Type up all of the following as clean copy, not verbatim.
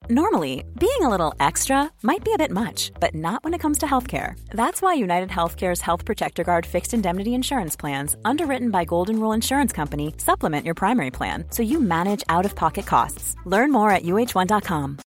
Normally, being a little extra might be a bit much, but not when it comes to healthcare. That's why United Healthcare's Health Protector Guard fixed indemnity insurance plans, underwritten by Golden Rule Insurance Company, supplement your primary plan so you manage out-of-pocket costs. Learn more at uh1.com.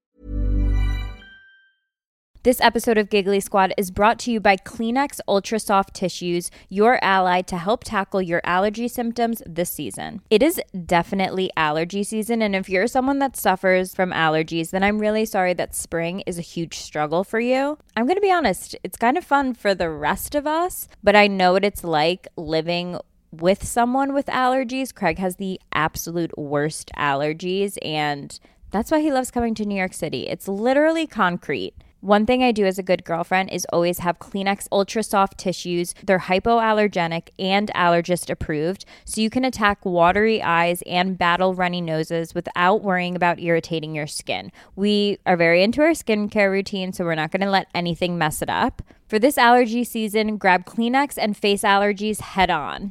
This episode of Giggly Squad is brought to you by Kleenex Ultra Soft Tissues, your ally to help tackle your allergy symptoms this season. It is definitely allergy season, and if you're someone that suffers from allergies, then I'm really sorry that spring is a huge struggle for you. I'm going to be honest, it's kind of fun for the rest of us, but I know what it's like living with someone with allergies. Craig has the absolute worst allergies, and that's why he loves coming to New York City. It's literally concrete. One thing I do as a good girlfriend is always have Kleenex Ultra Soft Tissues. They're hypoallergenic and allergist approved, so you can attack watery eyes and battle runny noses without worrying about irritating your skin. We are very into our skincare routine, so we're not going to let anything mess it up. For this allergy season, grab Kleenex and face allergies head on.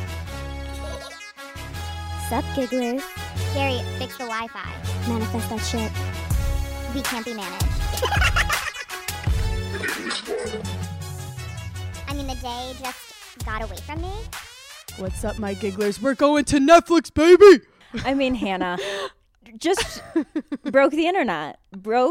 Sup, gigglers? Gary, fix the Wi-Fi. Manifest that shit. We can't be managed. I mean, the day just got away from me. What's up, my gigglers? We're going to Netflix, baby! I mean, Hannah, just broke the internet.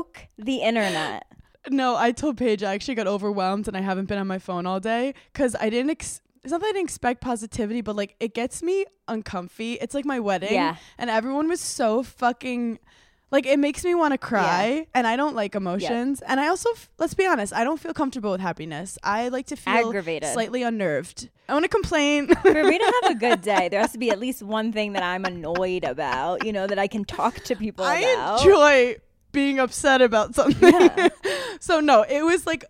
No, I told Paige I actually got overwhelmed and I haven't been on my phone all day because I didn't it's not that I didn't expect positivity, but like it gets me uncomfy. It's like my wedding. Yeah. And everyone was so fucking like, it makes me want to cry, and I don't like emotions. And I also, let's be honest, I don't feel comfortable with happiness. I like to feel aggravated, slightly unnerved. I want to complain. For me to have a good day, there has to be at least one thing that I'm annoyed about, you know, that I can talk to people about. I enjoy being upset about something. Yeah. So no, it was like,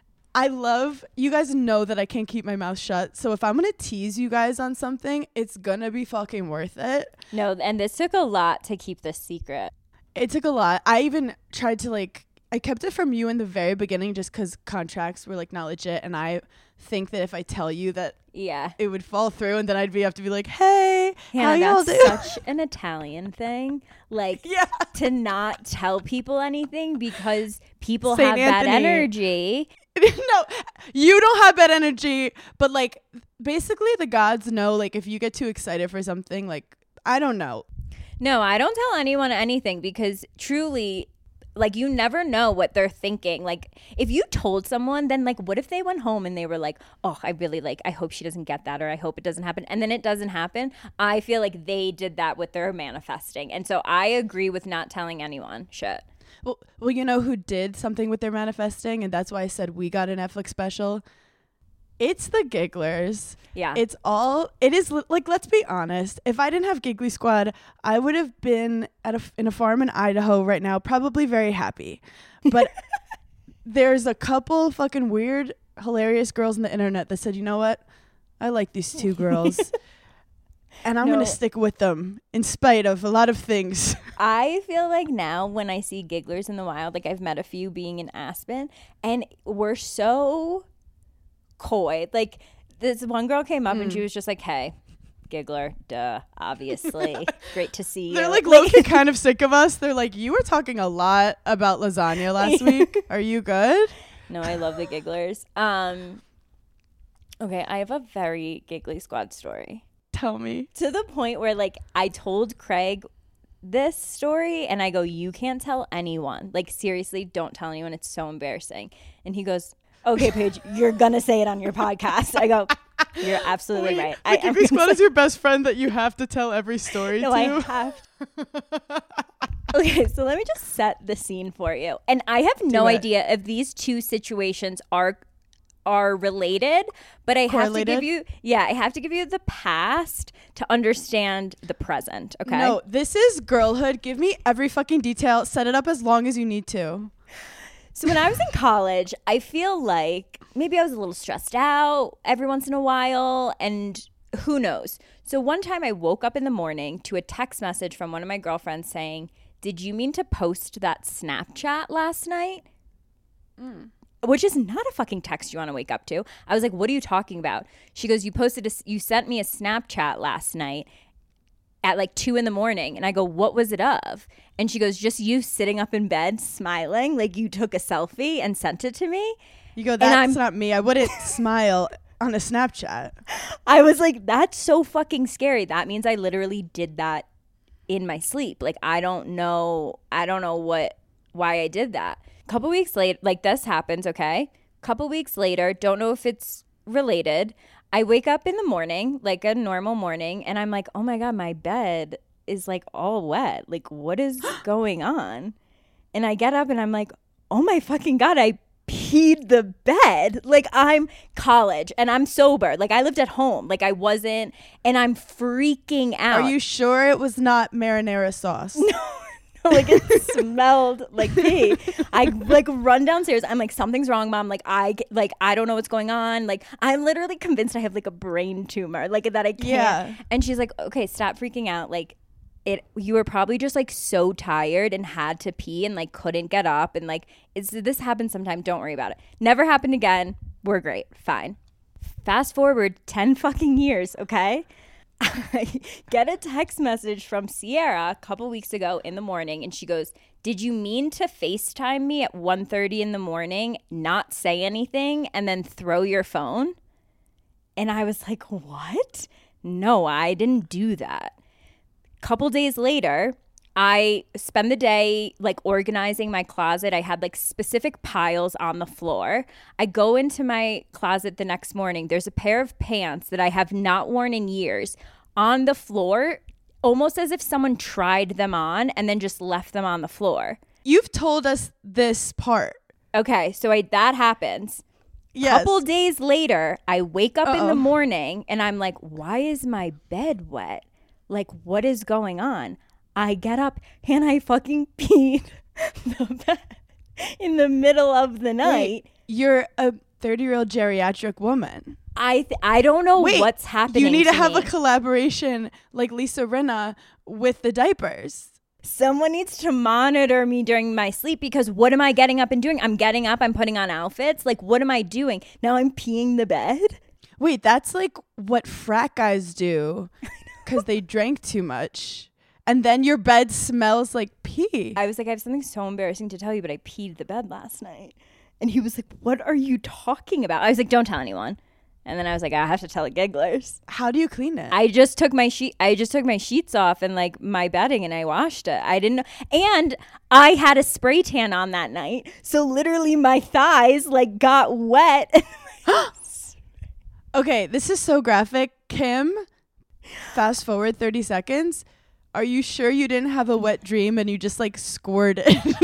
you guys know that I can't keep my mouth shut. So if I'm going to tease you guys on something, it's going to be fucking worth it. No, and this took a lot to keep this secret. It took a lot. I even tried to I kept it from you in the very beginning just because contracts were like not legit. And I think that if I tell you that it would fall through and then I'd have to be like, hey, how y'all doing? That's such an Italian thing. Like to not tell people anything because people have bad energy. No, you don't have bad energy. But like basically the gods know like if you get too excited for something, like I don't know. No, I don't tell anyone anything because truly, like, you never know what they're thinking. Like, if you told someone, then, like, what if they went home and they were like, oh, I hope she doesn't get that, or I hope it doesn't happen. And then it doesn't happen. I feel like they did that with their manifesting. And so I agree with not telling anyone shit. Well, you know who did something with their manifesting? And that's why I said we got a Netflix special. It's the gigglers. Yeah. It is like, let's be honest. If I didn't have Giggly Squad, I would have been in a farm in Idaho right now, probably very happy. But there's a couple fucking weird, hilarious girls on the internet that said, you know what? I like these two girls. And I'm going to stick with them in spite of a lot of things. I feel like now when I see gigglers in the wild, like I've met a few being in Aspen, and we're so coy. Like this one girl came up and she was just like, hey, giggler, duh, obviously. Great to see you. They're like low-key kind of sick of us. They're like, you were talking a lot about lasagna last week. Are you good? No, I love the gigglers. Okay, I have a very Giggly Squad story. Tell me. To the point where like I told Craig this story and I go, you can't tell anyone. Like seriously, don't tell anyone. It's so embarrassing. And he goes, okay, Paige, you're going to say it on your podcast. I go, you're absolutely right. The Giggly Squad is your best friend that you have to tell every story to. I have. Okay, so let me just set the scene for you. And I have no idea if these two situations are related, but I have to give you the past to understand the present, okay? No, this is girlhood. Give me every fucking detail. Set it up as long as you need to. So when I was in college, I feel like maybe I was a little stressed out every once in a while, and who knows. So one time I woke up in the morning to a text message from one of my girlfriends saying, did you mean to post that Snapchat last night? Which is not a fucking text you want to wake up to. I was like, what are you talking about? She goes, you sent me a Snapchat last night. at like 2 a.m. And I go, what was it of? And she goes, just you sitting up in bed smiling like you took a selfie and sent it to me. You go, that's not me. I wouldn't smile on a Snapchat. I was like, that's so fucking scary. That means I literally did that in my sleep. Like, I don't know why I did that. Couple weeks later, like this happens, okay? Couple weeks later, don't know if it's related. I wake up in the morning, like a normal morning, and I'm like, oh my God, my bed is like all wet. Like, what is going on? And I get up and I'm like, oh my fucking God, I peed the bed. Like, I'm college and I'm sober. Like, I lived at home. Like, I wasn't, and I'm freaking out. Are you sure it was not marinara sauce? Like, it smelled like pee. I like run downstairs. I'm like, something's wrong, Mom. Like, I don't know what's going on. Like, I'm literally convinced I have like a brain tumor, like that I can't. Yeah. And she's like, okay, stop freaking out. Like, you were probably just like so tired and had to pee and like couldn't get up. And like, this happens sometime. Don't worry about it. Never happened again. We're great. Fine. Fast forward 10 fucking years. Okay. I get a text message from Sierra a couple weeks ago in the morning, and she goes, did you mean to FaceTime me at 1:30 in the morning, not say anything, and then throw your phone? And I was like, what? No, I didn't do that. Couple days later, I spend the day like organizing my closet. I had like specific piles on the floor. I go into my closet the next morning. There's a pair of pants that I have not worn in years on the floor, almost as if someone tried them on and then just left them on the floor. You've told us this part. Okay, so that happens. Yes. Couple days later, I wake up in the morning and I'm like, why is my bed wet? Like, what is going on? I get up and I fucking peed the bed in the middle of the night. Wait, you're a 30-year-old geriatric woman. I don't know what's happening. You need to have me. a collaboration like Lisa Rinna with the diapers. Someone needs to monitor me during my sleep, because what am I getting up and doing? I'm getting up, I'm putting on outfits. Like, what am I doing? Now I'm peeing the bed? Wait, that's like what frat guys do because they drank too much. And then your bed smells like pee. I was like, I have something so embarrassing to tell you, but I peed the bed last night. And he was like, what are you talking about? I was like, don't tell anyone. And then I was like, I have to tell the gigglers. How do you clean it? I just took my sheets off and like my bedding, and I washed it. I didn't know. And I had a spray tan on that night. So literally my thighs like got wet. Okay, this is so graphic. Kim, fast forward 30 seconds. Are you sure you didn't have a wet dream and you just like squirted?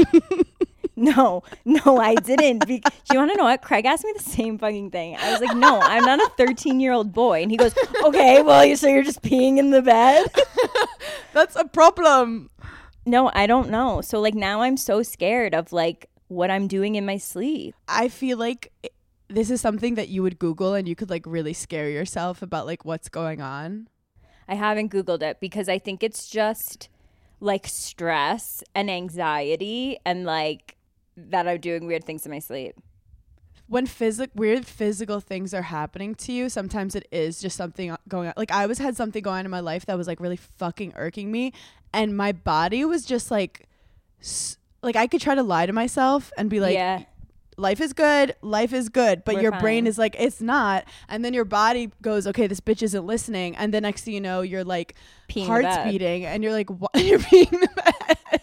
No, I didn't. Do you want to know what? Craig asked me the same fucking thing. I was like, no, I'm not a 13-year-old boy. And he goes, okay, well, so you're just peeing in the bed? That's a problem. No, I don't know. So like now I'm so scared of like what I'm doing in my sleep. I feel like this is something that you would Google and you could like really scare yourself about like what's going on. I haven't Googled it because I think it's just like stress and anxiety and like that I'm doing weird things in my sleep. When weird physical things are happening to you, sometimes it is just something going on. Like I had something going on in my life that was like really fucking irking me, and my body was just like I could try to lie to myself and be like, yeah, life is good, but We're your fine. brain is like, it's not. And then your body goes, okay, this bitch isn't listening. And the next thing you know, you're like peeing heart's beating and you're like, what? You're peeing the bed.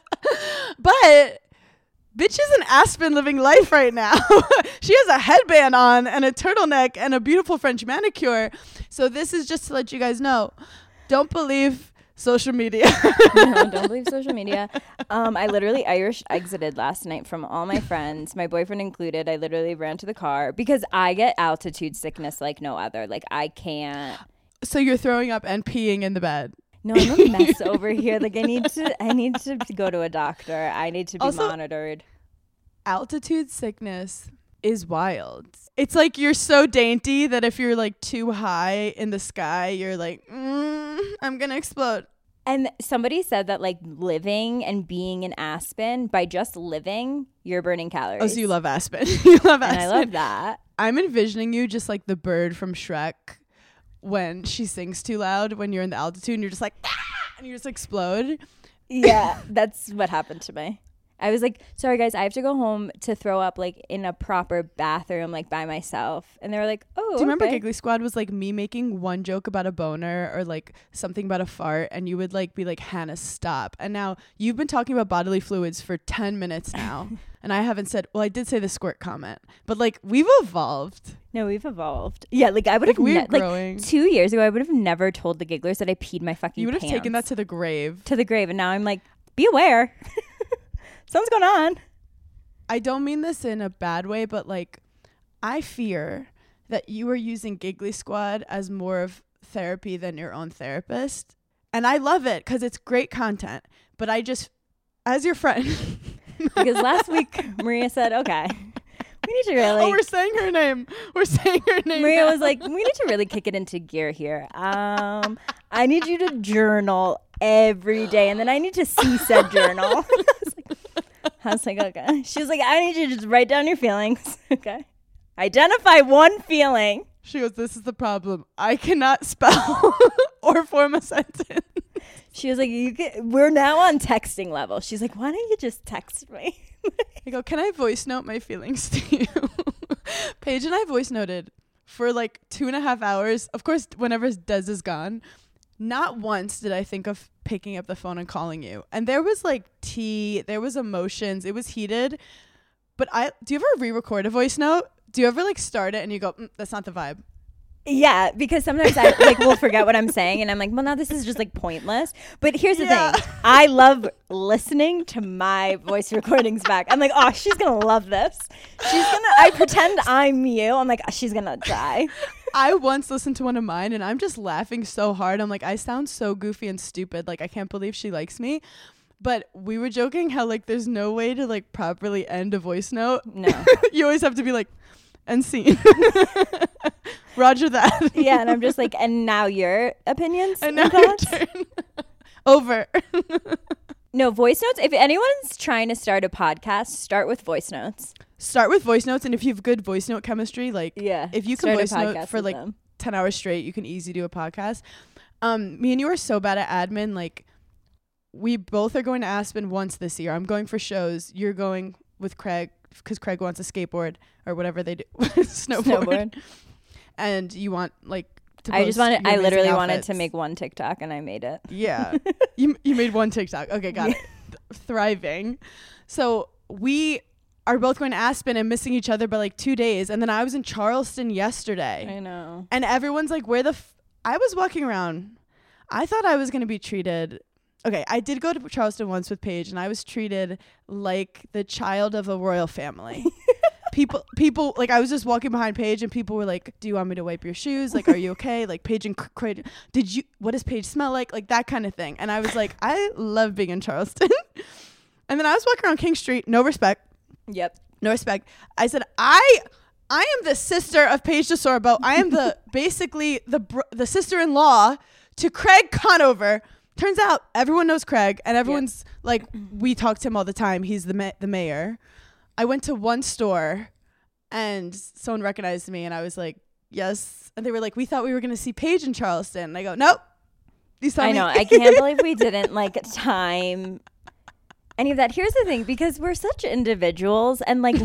But bitch is in Aspen living life right now. She has a headband on and a turtleneck and a beautiful French manicure. So this is just to let you guys know, don't believe social media. No, don't believe social media. I literally Irish exited last night from all my friends, my boyfriend included. I literally ran to the car because I get altitude sickness like no other. Like I can't. So you're throwing up and peeing in the bed. No, I'm a mess over here. Like I need to go to a doctor. I need to be monitored. Altitude sickness is wild. It's like you're so dainty that if you're like too high in the sky, you're like, I'm gonna explode. And somebody said that like living and being in Aspen, by just living, you're burning calories. Oh, so you love Aspen. You love Aspen. And I love that. I'm envisioning you just like the bird from Shrek when she sings too loud when you're in the altitude and you're just like, ah! And you just explode. Yeah, that's what happened to me. I was like, sorry guys, I have to go home to throw up like in a proper bathroom, like by myself. And they were like, oh, Do you remember okay. Giggly Squad was like me making one joke about a boner or like something about a fart, and you would like be like, Hannah, stop. And now you've been talking about bodily fluids for 10 minutes now. And I haven't said, well, I did say the squirt comment, but like we've evolved. No, we've evolved. Yeah, like I would have we're growing. like 2 years ago, I would have never told the gigglers that I peed my fucking You would have pants. taken that to the grave. To the grave. And now I'm like, be aware. Something's going on. I don't mean this in a bad way, but like I fear that you are using Giggly Squad as more of therapy than your own therapist. And I love it because it's great content. But I just, as your friend. Because last week Maria said, okay, we need to really. Oh, we're saying her name. We're saying her name. Maria now. was like, we need to really kick it into gear here. I need you to journal every day, and then I need to see said journal. I was like, okay. She was like, I need you to just write down your feelings. Okay. Identify one feeling. She goes, this is the problem. I cannot spell or form a sentence. She was like, we're now on texting level. She's like, why don't you just text me? I go, can I voice note my feelings to you? Paige and I voice noted for like 2.5 hours. Of course, whenever Des is gone, not once did I think of picking up the phone and calling you. And there was like tea, there was emotions, it was heated. But do you ever re-record a voice note? Do you ever like start it and you go, that's not the vibe? Yeah, because sometimes I like will forget what I'm saying, and I'm like, well, now this is just like pointless. But here's the thing: I love listening to my voice recordings back. I'm like, oh, she's gonna love this. I pretend I'm you. I'm like, she's gonna die. I once listened to one of mine, and I'm just laughing so hard. I'm like, I sound so goofy and stupid. Like, I can't believe she likes me. But we were joking how like there's no way to like properly end a voice note. No, you always have to be like, and scene. Roger that. Yeah, and I'm just like, and now your opinions and now thoughts? your turn. Over. No, voice notes. If anyone's trying to start a podcast, start with voice notes. Start with voice notes, and if you have good voice note chemistry, like if you can voice note for like 10 hours straight, you can easily do a podcast. Me and you are so bad at admin. Like, we both are going to Aspen once this year. I'm going for shows. You're going with Craig because Craig wants a skateboard or whatever they do. Snowboard. And you want like to I literally wanted outfits. to make one TikTok, and I made it. Yeah. you made one TikTok. Okay, got it. Thriving. So we are both going to Aspen and missing each other by like 2 days. And then I was in Charleston yesterday. I know. And everyone's like, where the I was walking around. I thought I was going to be treated. Okay, I did go to Charleston once with Paige, and I was treated like the child of a royal family. People, like, I was just walking behind Paige, and people were like, do you want me to wipe your shoes? Like, are you okay? Like, Paige and Craig, what does Paige smell like? Like, that kind of thing. And I was like, I love being in Charleston. And then I was walking around King Street, no respect. Yep. No respect. I said, I am the sister of Paige DeSorbo. I am basically the sister-in-law to Craig Conover. Turns out everyone knows Craig, and everyone's like, we talk to him all the time. He's the mayor. I went to one store, and someone recognized me, and I was like, yes. And they were like, we thought we were going to see Paige in Charleston. And I go, nope. You saw me. I know. I can't believe we didn't like time any of that. Here's the thing, because we're such individuals, and like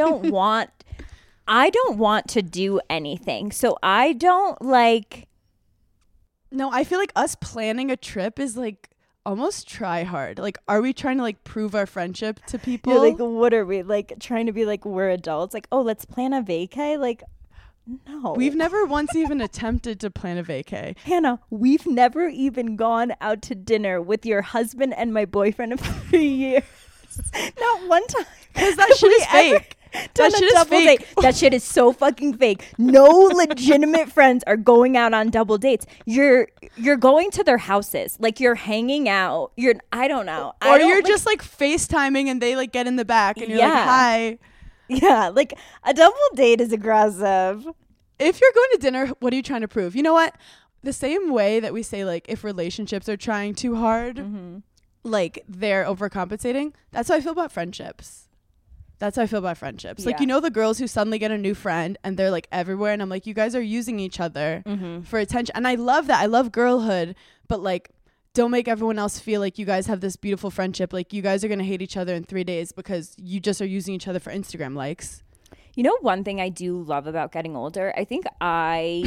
I don't want to do anything. So I don't like. No, I feel like us planning a trip is like almost try hard. Like, are we trying to like prove our friendship to people? You're like, what are we like trying to be like? We're adults. Like, oh, let's plan a vacay. Like, no, we've never once even attempted to plan a vacay. Hannah, we've never even gone out to dinner with your husband and my boyfriend of 3 years. Not one time. Because that shit is fake. That shit is fake. Date. That shit is so fucking fake. No legitimate friends are going out on double dates. You're going to their houses. Like, you're hanging out. I don't know. Or you're just like FaceTiming, and they like get in the back, and you're like, hi. Yeah, like a double date is aggressive. If you're going to dinner, what are you trying to prove? You know what? The same way that we say, like, if relationships are trying too hard, like, they're overcompensating. That's how I feel about friendships. That's how I feel about friendships. Like, Yeah. you know, the girls who suddenly get a new friend and they're like everywhere, and I'm like, you guys are using each other for attention. And I love that. I love girlhood, but like, don't make everyone else feel like you guys have this beautiful friendship. Like, you guys are going to hate each other in 3 days because you just are using each other for Instagram likes. You know, one thing I do love about getting older, I think I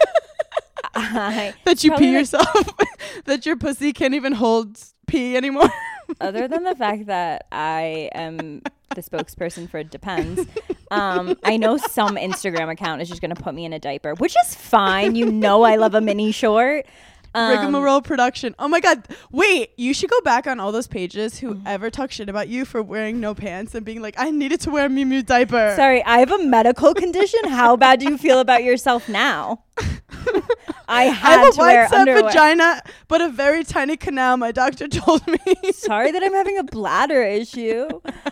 That you probably, pee like, yourself. That your pussy can't even hold pee anymore. other than the fact that I am the spokesperson for Depends, I know some Instagram account is just going to put me in a diaper, which is fine. You know I love a mini short. Rigmarole production. Oh my God. Wait, you should go back on all those pages who ever talk shit about you for wearing no pants and being like, I needed to wear a Miu Miu diaper. Sorry, I have a medical condition. How bad do you feel about yourself now? I I had have a to wear wide set underwear. vagina, but a very tiny canal, my doctor told me. Sorry that I'm having a bladder issue.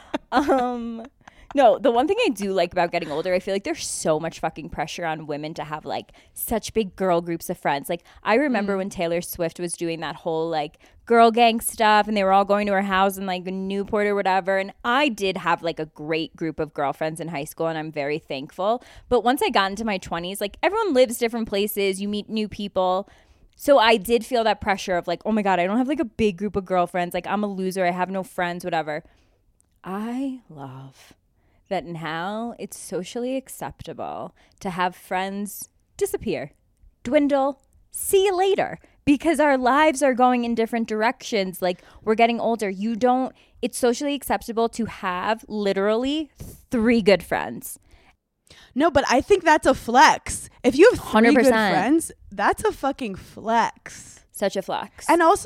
No, the one thing I do like about getting older, I feel like there's so much fucking pressure on women to have like such big girl groups of friends. Like I remember when Taylor Swift was doing that whole like girl gang stuff and they were all going to her house in like Newport or whatever. And I did have like a great group of girlfriends in high school and I'm very thankful. But once I got into my 20s, like everyone lives different places, you meet new people. So I did feel that pressure of like, oh my God, I don't have like a big group of girlfriends. Like I'm a loser. I have no friends, whatever. I love that now it's socially acceptable to have friends disappear, dwindle, see you later, because our lives are going in different directions. Like we're getting older. It's socially acceptable to have literally 3 good friends. No, but I think that's a flex. If you have 3 good 100%. friends, that's a fucking flex. Such a flex. And also,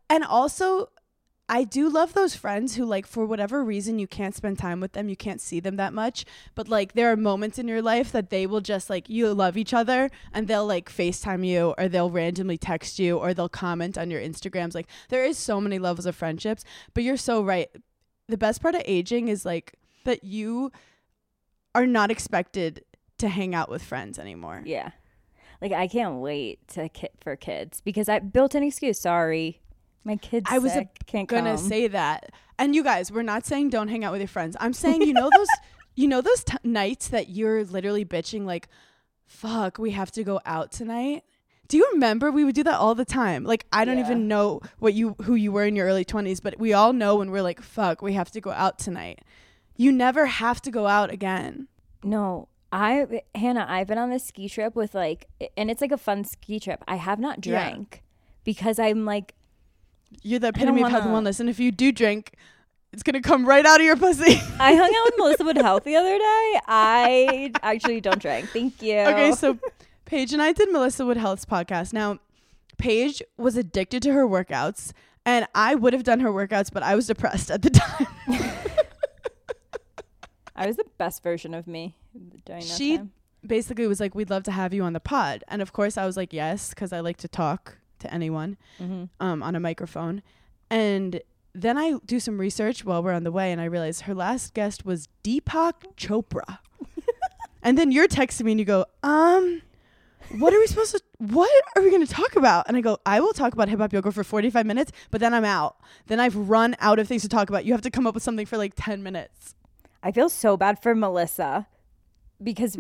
I do love those friends who, like, for whatever reason, you can't spend time with them. You can't see them that much. But, like, there are moments in your life that they will just, like, you love each other and they'll, like, FaceTime you or they'll randomly text you or they'll comment on your Instagrams. Like, there is so many levels of friendships. But you're so right. The best part of aging is, like, that you are not expected to hang out with friends anymore. Yeah. Like I can't wait for kids because I built an excuse. Sorry. My kid's I was sick. Can't gonna come. say that. And you guys, we're not saying don't hang out with your friends. I'm saying, those nights that you're literally bitching like, fuck, we have to go out tonight. Do you remember we would do that all the time? Like, I don't even know who you were in your early 20s, but we all know when we're like, fuck, we have to go out tonight. You never have to go out again. No, Hannah, I've been on this ski trip with like, and it's like a fun ski trip. I have not drank because I'm like, you're the epitome of health and wanna- wellness. And if you do drink, it's going to come right out of your pussy. I hung out with Melissa Wood Health the other day. I actually don't drink. Thank you. Okay, so Paige and I did Melissa Wood Health's podcast. Now, Paige was addicted to her workouts, and I would have done her workouts, but I was depressed at the time. I was the best version of me during that She time. basically was like, we'd love to have you on the pod. And of course, I was like, yes, because I like to talk to anyone on a microphone. And then I do some research while we're on the way, and I realized her last guest was Deepak Chopra. And then you're texting me and you go, what are we going to talk about? And I go, I will talk about hip hop yoga for 45 minutes, but then I'm out. Then I've run out of things to talk about. You have to come up with something for like 10 minutes. I feel so bad for Melissa because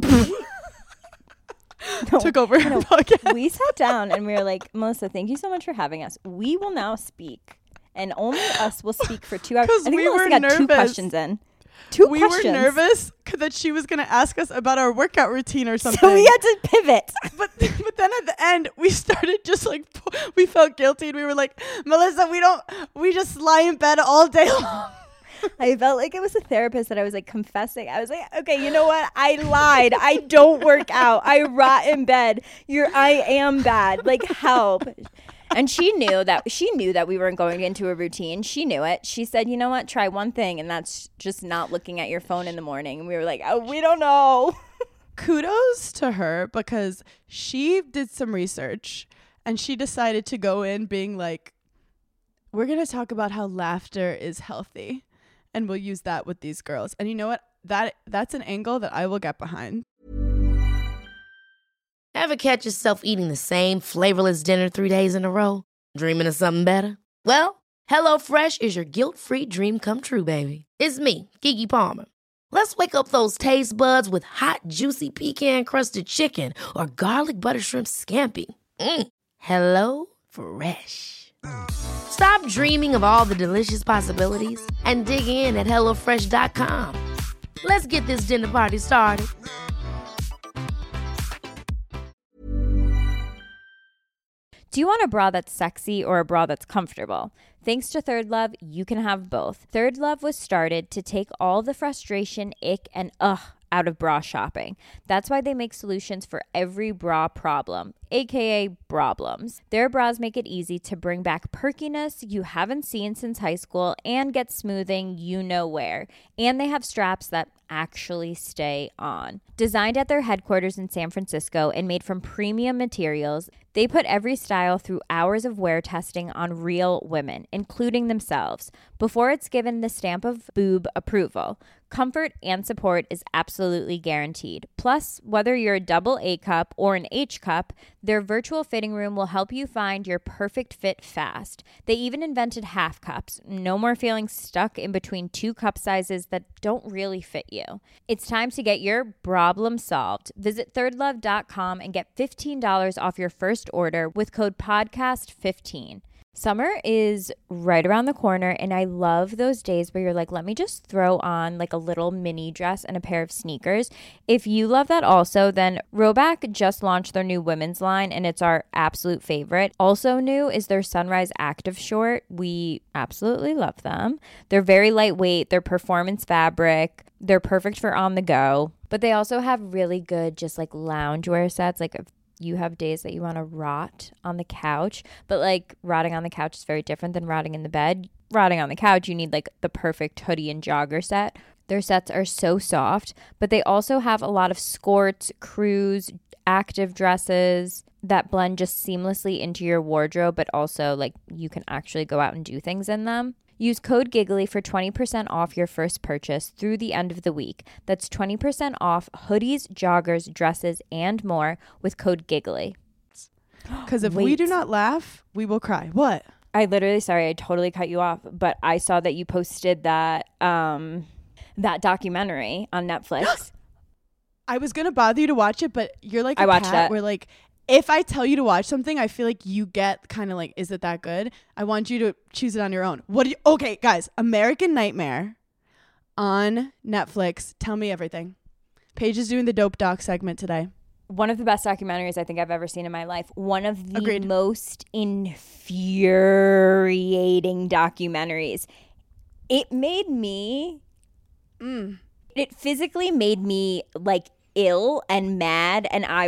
Took over her podcast. we sat down and we were like, Melissa, thank you so much for having us. We will now speak, and only us will speak for 2 hours. 'Cause I think we Melissa were got 2 nervous. questions in. 2 We questions. were nervous that she was going to ask us about our workout routine or something. So we had to pivot. But then at the end, we started just like, we felt guilty and we were like, Melissa, we just lie in bed all day long. I felt like it was a therapist that I was like confessing. I was like, okay, you know what? I lied. I don't work out. I rot in bed. I am bad. Like, help. And she knew that we weren't going into a routine. She knew it. She said, you know what? Try one thing, and that's just not looking at your phone in the morning. And we were like, oh, we don't know. Kudos to her because she did some research and she decided to go in being like, we're going to talk about how laughter is healthy. And we'll use that with these girls. And you know what? That's an angle that I will get behind. Ever catch yourself eating the same flavorless dinner 3 days in a row? Dreaming of something better? Well, HelloFresh is your guilt-free dream come true, baby. It's me, Keke Palmer. Let's wake up those taste buds with hot, juicy pecan-crusted chicken or garlic butter shrimp scampi. Hello Fresh. Stop dreaming of all the delicious possibilities and dig in at HelloFresh.com. Let's get this dinner party started. Do you want a bra that's sexy or a bra that's comfortable? Thanks to Third Love, you can have both. Third Love was started to take all the frustration, ick, and out of bra shopping. That's why they make solutions for every bra problem, aka problems. Their bras make it easy to bring back perkiness you haven't seen since high school and get smoothing you know where. And they have straps that actually stay on. Designed at their headquarters in San Francisco and made from premium materials, they put every style through hours of wear testing on real women, including themselves, before it's given the stamp of boob approval. Comfort and support is absolutely guaranteed. Plus, whether you're a double A cup or an H cup, their virtual fitting room will help you find your perfect fit fast. They even invented half cups. No more feeling stuck in between two cup sizes that don't really fit you. It's time to get your problem solved. Visit thirdlove.com and get $15 off your first order with code PODCAST15. Summer is right around the corner, and I love those days where you're like, let me just throw on like a little mini dress and a pair of sneakers. If you love that also, then Rhoback just launched their new women's line, and it's our absolute favorite. Also new is their Sunrise Active Short. We absolutely love them. They're very lightweight. They're performance fabric. They're perfect for on the go, but they also have really good just like loungewear sets. Like you have days that you want to rot on the couch, but like rotting on the couch is very different than rotting in the bed. Rotting on the couch, you need like the perfect hoodie and jogger set. Their sets are so soft, but they also have a lot of skirts, crews, active dresses that blend just seamlessly into your wardrobe, but also like you can actually go out and do things in them. Use code GIGGLY for 20% off your first purchase through the end of the week. That's 20% off hoodies, joggers, dresses, and more with code GIGGLY. Because if we do not laugh, we will cry. What? I totally cut you off, but I saw that you posted that that documentary on Netflix. I was going to bother you to watch it, but you're like I watched cat it. where like, if I tell you to watch something, I feel like you get kind of like, is it that good? I want you to choose it on your own. Okay, guys, American Nightmare on Netflix. Tell me everything. Paige is doing the Dope Doc segment today. One of the best documentaries I think I've ever seen in my life. One of the Agreed. most infuriating documentaries. It made me, it physically made me like ill and mad, and I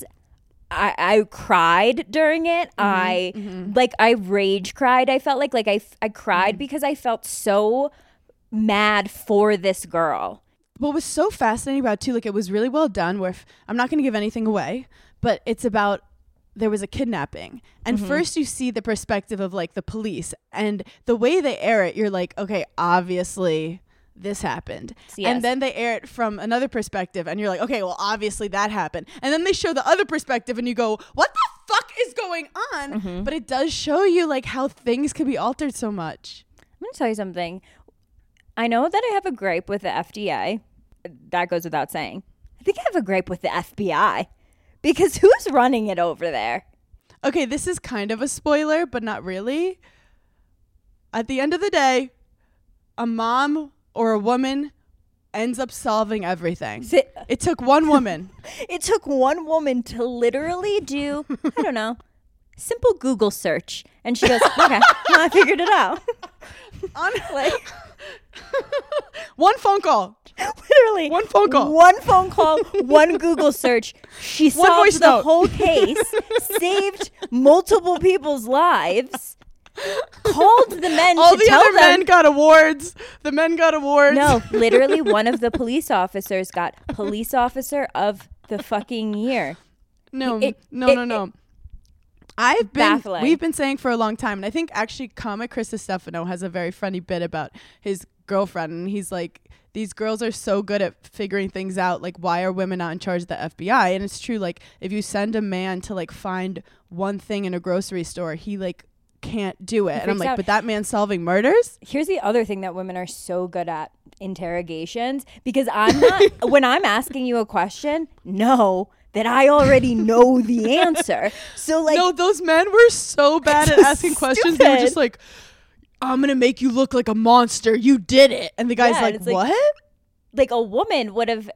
cried during it. I rage cried. I felt like I cried because I felt so mad for this girl. What was so fascinating about it too, like it was really well done where I'm not going to give anything away, but it's about there was a kidnapping. And first you see the perspective of like the police, and the way they air it, you're like, okay, obviously this happened. Yes. And then they air it from another perspective and you're like, okay, well obviously that happened. And then they show the other perspective and you go, what the fuck is going on? But it does show you like how things can be altered so much. I'm going to tell you something. I know that I have a gripe with the FDA. That goes without saying. I think I have a gripe with the FBI because who's running it over there? Okay, this is kind of a spoiler, but not really. At the end of the day, a mom or a woman ends up solving everything. It took one woman. It took one woman to literally do, I don't know, simple Google search. And she goes, okay, I figured it out. One phone call. Literally. One phone call. One phone call, one Google search. She solved the whole case, saved multiple people's lives, called the men All to the tell other them. men got awards. The men got awards. No, literally one of the police officers got police officer of the fucking year. No. It- baffling. We've been saying for a long time, and I think actually comic Chris Stefano has a very funny bit about his girlfriend, and he's like, these girls are so good at figuring things out, like why are women not in charge of the FBI? And it's true, like if you send a man to like find one thing in a grocery store, he like can't do it. And I'm freaks like, out. but that man's solving murders? Here's the other thing that women are so good at: interrogations. Because I'm not, when I'm asking you a question, know that I already know the answer. So like, No, those men were so bad at asking questions. They were just like, I'm going to make you look like a monster. You did it. And the guy's Yeah, like, and it's like, what? like a woman would have,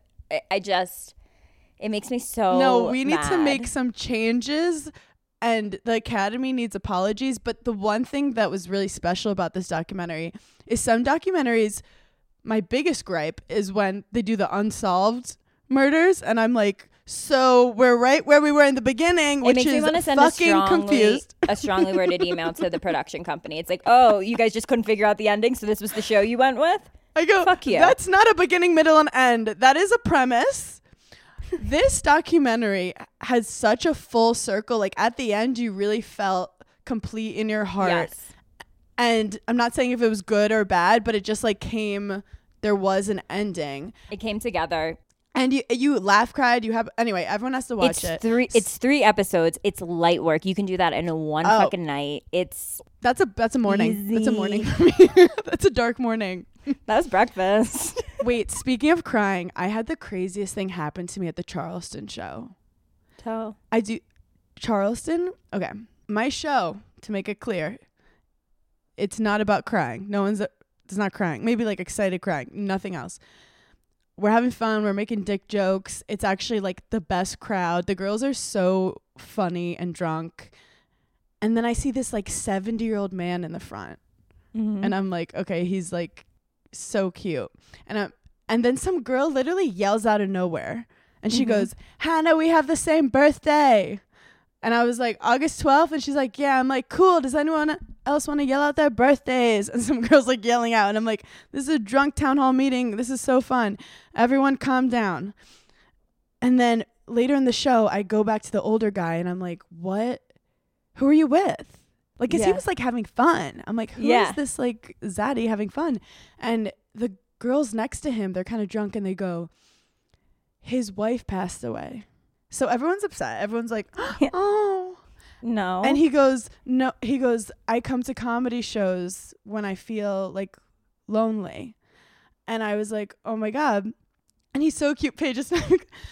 it makes me so No, we need to mad. make some changes, and the Academy needs apologies. But the one thing that was really special about this documentary is some documentaries, my biggest gripe is when they do the unsolved murders, and I'm like, so we're right where we were in the beginning, It which makes me is want to send fucking confused. a strongly worded email to the production company. It's like, oh, you guys just couldn't figure out the ending, so this was the show you went with? I go, Fuck you. That's not a beginning, middle, and end. That is a premise. This documentary has such a full circle. Like at the end, you really felt complete in your heart. Yes. And I'm not saying if it was good or bad, but it just like there was an ending. It came together. And you laugh, cried, anyway, everyone has to watch it. It's 3 episodes. It's light work. You can do that in one fucking night. That's a morning. Easy. That's a morning for me. That's a dark morning. That was breakfast. Wait, speaking of crying, I had the craziest thing happen to me at the Charleston show. Charleston? Okay. My show, to make it clear, it's not about crying. It's not crying. Maybe like excited crying. Nothing else. We're having fun. We're making dick jokes. It's actually like the best crowd. The girls are so funny and drunk. And then I see this like 70-year-old man in the front. Mm-hmm. And I'm like, okay, he's like so cute. And then some girl literally yells out of nowhere. And she goes, Hannah, we have the same birthday. And I was like, August 12th? And she's like, yeah. I'm like, cool. Does anyone else want to yell out their birthdays? And some girls like yelling out. And I'm like, this is a drunk town hall meeting. This is so fun. Everyone calm down. And then later in the show, I go back to the older guy and I'm like, what? Who are you with? Like, cause he was like having fun. I'm like, who is this like zaddy having fun? And the girls next to him, they're kind of drunk and they go, his wife passed away. So everyone's upset. Everyone's like, oh. No. And he goes, no. He goes, I come to comedy shows when I feel like lonely. And I was like, oh my God. And he's so cute. Paige is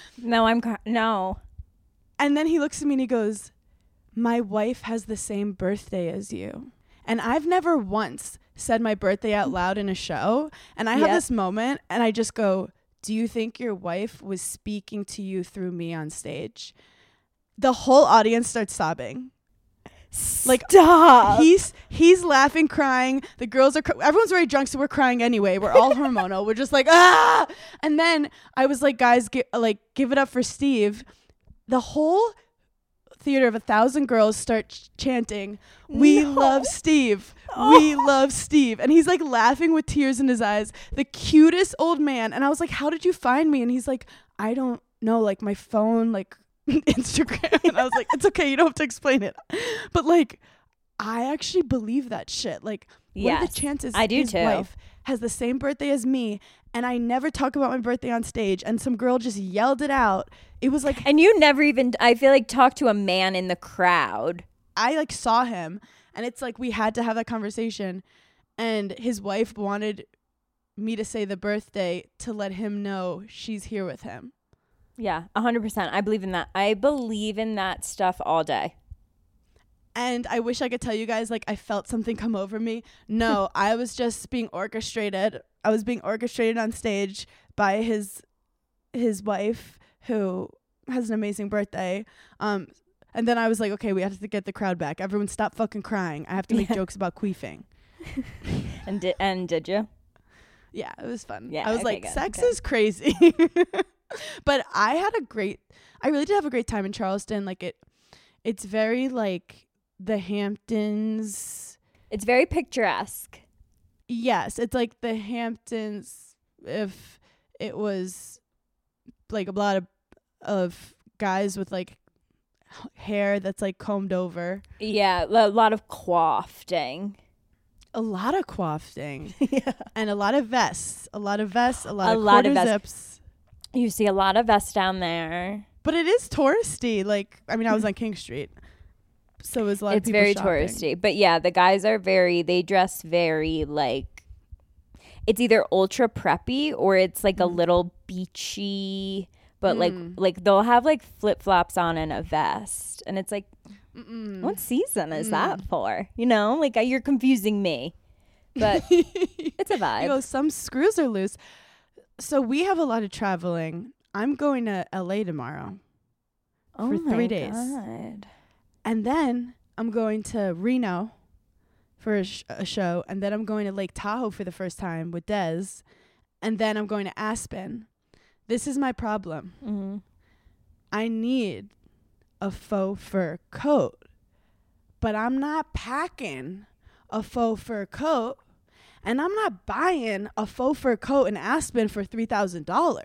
No. And then he looks at me and he goes, my wife has the same birthday as you. And I've never once said my birthday out loud in a show. And I have this moment and I just go, do you think your wife was speaking to you through me on stage? The whole audience starts sobbing. Like, stop. He's laughing, crying. The girls are, everyone's already drunk, so we're crying anyway. We're all hormonal. We're just like, ah. And then I was like, guys, give it up for Steve. The whole theater of 1,000 girls start chanting, we love Steve. We love Steve. And he's like laughing with tears in his eyes. The cutest old man. And I was like, how did you find me? And he's like, I don't know, like my phone, like Instagram. And I was like, it's okay, you don't have to explain it. But like, I actually believe that shit. Like, what are the chances his wife has the same birthday as me and I never talk about my birthday on stage and some girl just yelled it out? It was like, and you never even, I feel like, talked to a man in the crowd. I like saw him and it's like we had to have that conversation, and his wife wanted me to say the birthday to let him know she's here with him. Yeah, 100%. I believe in that. I believe in that stuff all day. And I wish I could tell you guys, like, I felt something come over me. No, I was just being orchestrated. I was being orchestrated on stage by his wife, who has an amazing birthday. And then I was like, okay, we have to get the crowd back. Everyone stop fucking crying. I have to make jokes about queefing. And did you? Yeah, it was fun. Yeah, I was okay, like, sex is crazy. But I really did have a great time in Charleston. Like it's very like the Hamptons. It's very picturesque. Yes, it's like the Hamptons if it was like a lot of guys with like hair that's like combed over. Yeah, a lot of coiffing. A lot of coiffing. Yeah. And a lot of vests. A lot of quarter zips. You see a lot of vests down there. But it is touristy. Like, I mean, I was on King Street. So it was a lot of It's people very shopping. touristy. But yeah, the guys are they dress very like, it's either ultra preppy or it's like a little beachy, but like they'll have like flip-flops on and a vest. And it's like, what season is that for? You know, like you're confusing me. But it's a vibe. You know, some screws are loose. So we have a lot of traveling. I'm going to LA tomorrow for 3 days. God. And then I'm going to Reno for a show. And then I'm going to Lake Tahoe for the first time with Des. And then I'm going to Aspen. This is my problem. Mm-hmm. I need a faux fur coat. But I'm not packing a faux fur coat. And I'm not buying a faux fur coat in Aspen for $3,000.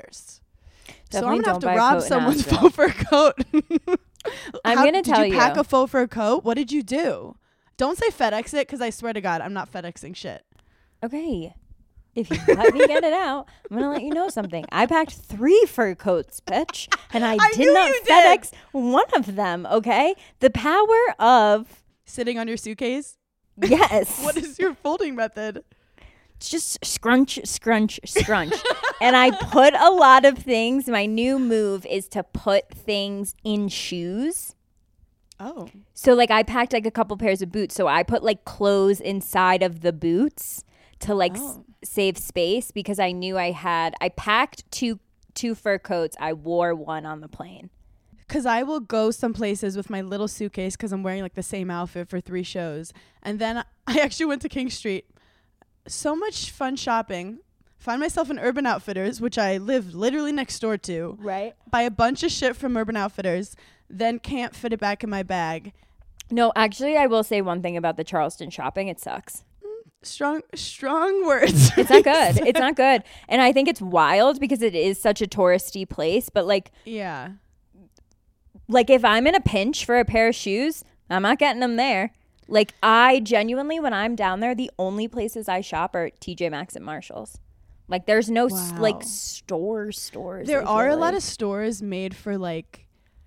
So I'm going to have to rob someone's faux fur coat. I'm going to tell Did you pack a faux fur coat? What did you do? Don't say FedEx it, because I swear to God, I'm not FedExing shit. Okay. If you let me get it out, I'm going to let you know something. I packed 3 fur coats, bitch. And I did not FedEx one of them, okay? The power of... Sitting on your suitcase? Yes. What is your folding method? It's just scrunch, scrunch, scrunch. And I put a lot of things. My new move is to put things in shoes. Oh. So like I packed like a couple pairs of boots. So I put like clothes inside of the boots to like save space, because I knew I packed two fur coats. I wore one on the plane. Because I will go some places with my little suitcase because I'm wearing like the same outfit for 3 shows. And then I actually went to King Street. So much fun shopping. Find myself in Urban Outfitters, which I live literally next door to. Right. Buy a bunch of shit from Urban Outfitters. Then can't fit it back in my bag. No, actually, I will say one thing about the Charleston shopping. It sucks. Strong words. It's not good. It's not good. And I think it's wild because it is such a touristy place. But like, yeah. Like if I'm in a pinch for a pair of shoes, I'm not getting them there. Like I genuinely, when I'm down there, the only places I shop are TJ Maxx and Marshalls. Like there's no like stores. There are a lot of stores made for like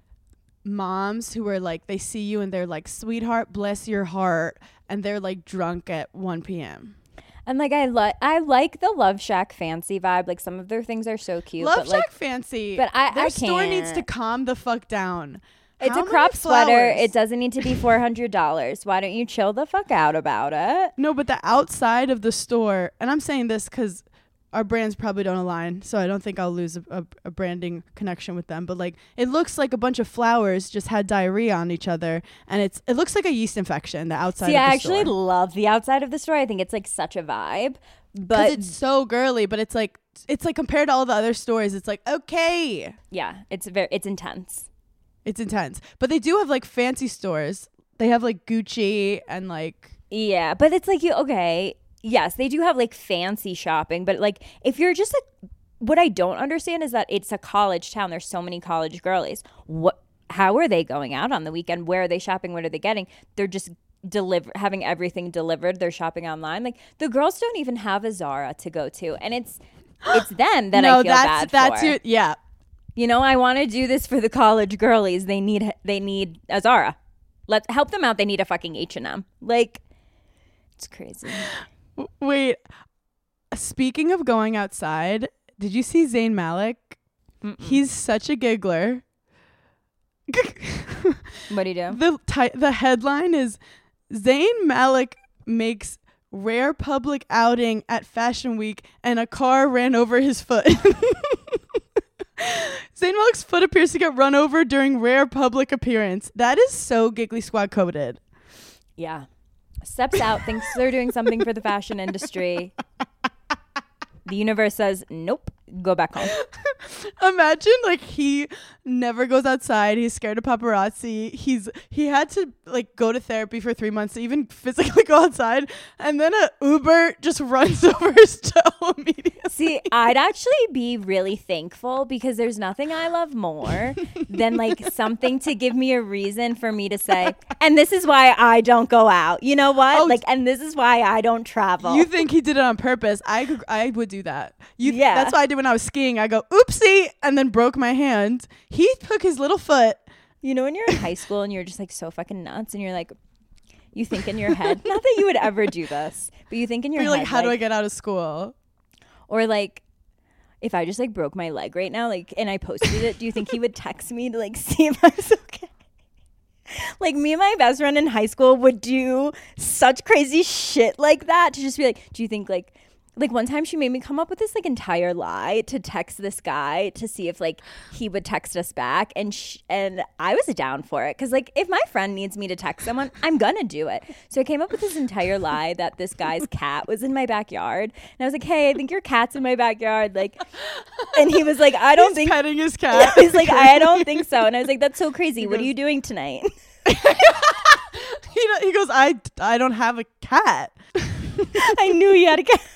moms who are like, they see you and they're like, sweetheart, bless your heart. And they're like drunk at 1 p.m. And like I like the Love Shack fancy vibe. Like some of their things are so cute. Love but Shack like, fancy. But their I store can't. needs to calm the fuck down. It's How a crop many sweater. flowers? It doesn't need to be $400. Why don't you chill the fuck out about it? No, but the outside of the store, and I'm saying this because our brands probably don't align, so I don't think I'll lose a branding connection with them. But like, it looks like a bunch of flowers just had diarrhea on each other, and it looks like a yeast infection. The outside. See, of the I actually store. love the outside of the store. I think it's like such a vibe. But it's so girly, but it's like compared to all the other stores, it's like okay. Yeah, it's intense. It's intense. But they do have like fancy stores. They have like Gucci and like yeah, but it's like yes, they do have like fancy shopping, but like if you're just like, what I don't understand is that it's a college town. There's so many college girlies. How are they going out on the weekend? Where are they shopping? What are they getting? They're just having everything delivered. They're shopping online. Like the girls don't even have a Zara to go to, and it's them that I feel bad for. Yeah. You know, I want to do this for the college girlies. They need a Zara. Let's help them out. They need a fucking H&M. Like, it's crazy. Wait, speaking of going outside, did you see Zayn Malik? Mm-mm. He's such a giggler. What do you do? The headline is Zayn Malik makes rare public outing at Fashion Week and a car ran over his foot. Zayn Malik's foot appears to get run over during rare public appearance. That is so Giggly Squad coded. Yeah. Steps out, thinks they're doing something for the fashion industry. The universe says, nope, go back home. Imagine like he never goes outside. He's scared of paparazzi. He had to like go to therapy for 3 months to even physically go outside. And then a Uber just runs over his toe immediately. See, I'd actually be really thankful because there's nothing I love more than like something to give me a reason for me to say, and this is why I don't go out. You know what? Oh, and this is why I don't travel. You think he did it on purpose? I would do that. Yeah. That's what I did when I was skiing. I go, oopsie, and then broke my hand. He took his little foot You know when you're in high school and you're just like so fucking nuts and you're like, you think in your head, not that you would ever do this, but you think in your head, like, how do I get out of school? Or like, if I just like broke my leg right now, like, and I posted it, do you think he would text me to like see if I was okay? Like, me and my best friend in high school would do such crazy shit like that to just be like, do you think like one time she made me come up with this like entire lie to text this guy to see if like he would text us back, and I was down for it because like if my friend needs me to text someone, I'm gonna do it. So I came up with this entire lie that this guy's cat was in my backyard, and I was like, hey, I think your cat's in my backyard, like, and he was like, I don't think petting his cat. He's like, I don't think so, and I was like, that's so crazy. What are you doing tonight? He goes, I don't have a cat. I knew you had a cat.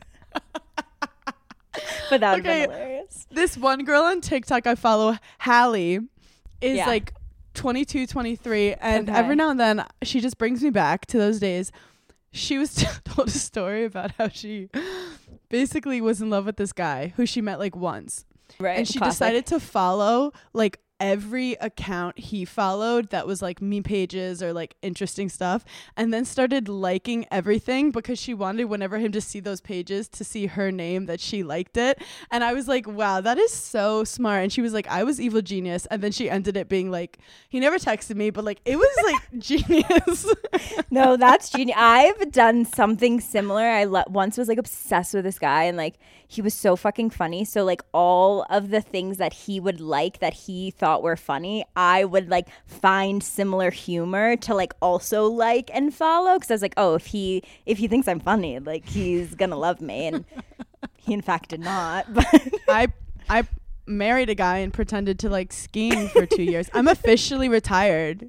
But that would be hilarious. This one girl on TikTok I follow, Hallie, is like 22, 23, and every now and then she just brings me back to those days. She was told a story about how she basically was in love with this guy who she met like once. Right. And she decided to follow like every account he followed that was like meme pages or like interesting stuff, and then started liking everything because she wanted whenever him to see those pages to see her name that she liked it. And I was like, wow, that is so smart. And she was like, I was evil genius. And then she ended it being like, he never texted me, but like it was like genius. No, that's genius. I've done something similar. I once was like obsessed with this guy, and like he was so fucking funny. So like all of the things that he would like that he thought were funny, I would like find similar humor to like also like and follow, because I was like, oh, if he thinks I'm funny, like he's gonna love me. And he in fact did not. But I married a guy and pretended to like skiing for 2 years. I'm officially retired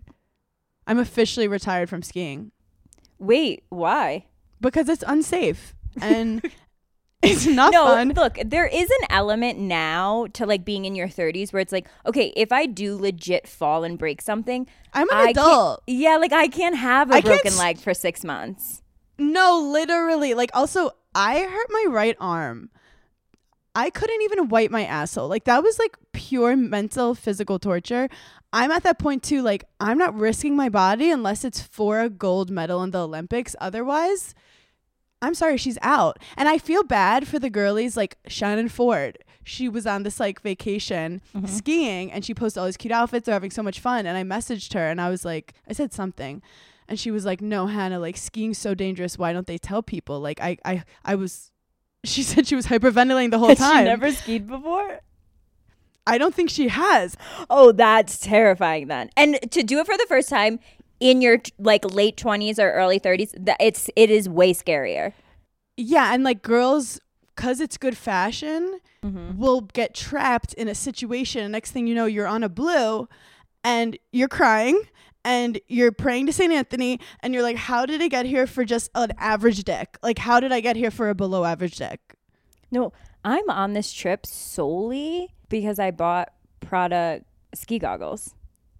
from skiing. Wait, why? Because it's unsafe and it's not fun. Look, there is an element now to like being in your 30s where it's like, okay, if I do legit fall and break something, I'm an adult. Yeah, like I can't have a broken leg for 6 months. No, literally. Like, also, I hurt my right arm. I couldn't even wipe my asshole. Like, that was like pure mental, physical torture. I'm at that point too. Like, I'm not risking my body unless it's for a gold medal in the Olympics. Otherwise, I'm sorry, she's out. And I feel bad for the girlies like Shannon Ford. She was on this like vacation skiing, and she posted all these cute outfits. They're having so much fun. And I messaged her and I was like, I said something. And she was like, no, Hannah, like skiing's so dangerous. Why don't they tell people? Like she said she was hyperventilating the whole time. She never skied before? I don't think she has. Oh, that's terrifying then. And to do it for the first time in your like late 20s or early 30s, it is way scarier. Yeah, and like girls, because it's good fashion, will get trapped in a situation. Next thing you know, you're on a blue and you're crying and you're praying to St. Anthony, and you're like, how did I get here for just an average dick? Like, how did I get here for a below average dick? No, I'm on this trip solely because I bought Prada ski goggles.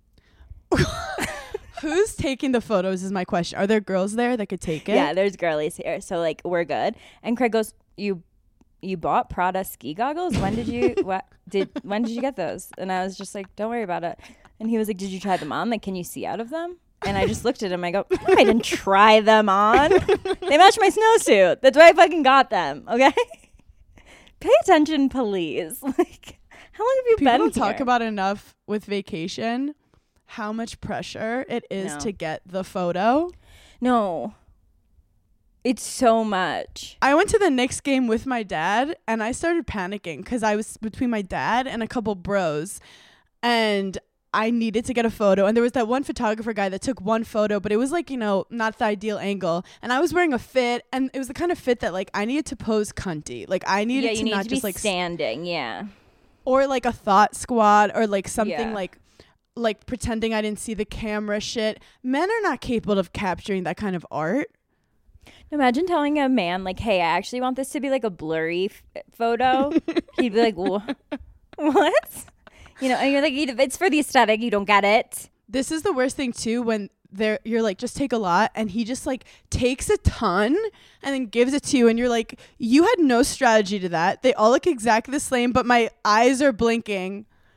Who's taking the photos is my question. Are there girls there that could take it? Yeah, there's girlies here. So like we're good. And Craig goes, You bought Prada ski goggles? When did you when did you get those? And I was just like, don't worry about it. And he was like, did you try them on? Like, can you see out of them? And I just looked at him. I go, I didn't try them on. They match my snowsuit. That's why I fucking got them. Okay? Pay attention, please. Like, how long have you been here? People don't talk about enough with vacation how much pressure it is to get the photo. No. It's so much. I went to the Knicks game with my dad, and I started panicking because I was between my dad and a couple bros, and I needed to get a photo. And there was that one photographer guy that took one photo, but it was like, you know, not the ideal angle. And I was wearing a fit, and it was the kind of fit that like I needed to pose cunty. Like I needed to not just like standing, or like a thought squat, or like something like pretending I didn't see the camera shit. Men are not capable of capturing that kind of art. Imagine telling a man like, hey, I actually want this to be like a blurry photo. He'd be like, what? You know, and you're like, it's for the aesthetic. You don't get it. This is the worst thing too, when you're like, just take a lot, and he just like takes a ton and then gives it to you, and you're like, you had no strategy to that. They all look exactly the same, but my eyes are blinking.